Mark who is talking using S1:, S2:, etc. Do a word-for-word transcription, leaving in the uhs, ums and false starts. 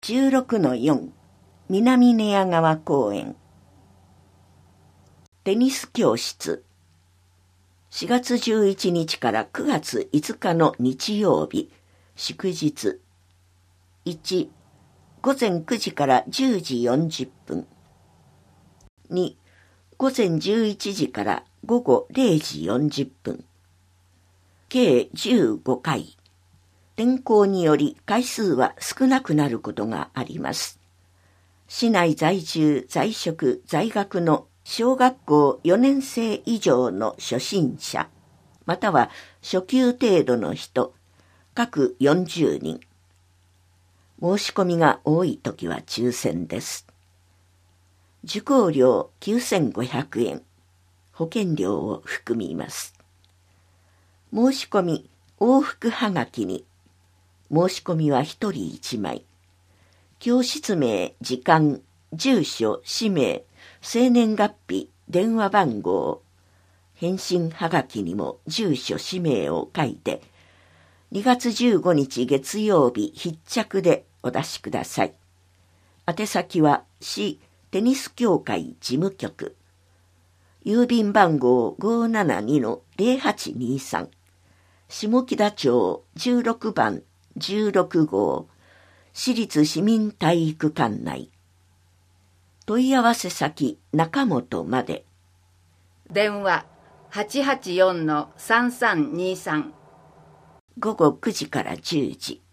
S1: じゅうろくのよん 南寝屋川公園。テニス教室。しがつじゅういちにちからくがついつかの日曜日、祝日。いち、午前くじからじゅうじよんじゅっぷん。に、午前じゅういちじから午後れいじよんじゅっぷん。計じゅうごかい。天候により回数は少なくなることがあります。市内在住、在職、在学の小学校よねんせい以上の初心者、または初級程度の人、各よんじゅうにん。申し込みが多いときは抽選です。受講料きゅうせんごひゃくえん、保険料を含みます。申し込み往復はがきに、申し込みはひとりいちまい。教室名、時間、住所、氏名、生年月日、電話番号。返信はがきにも住所、氏名を書いて、にがつじゅうごにち月曜日必着でお出しください。宛先は市テニス協会事務局。郵便番号 ごーななにのぜろはちにさん。下北町じゅうろくばんじゅうろくごう。市立市民体育館内。問い合わせ先中本まで。
S2: 電話 はちはちよんのさんさんにさん。
S1: 午後くじからじゅうじ。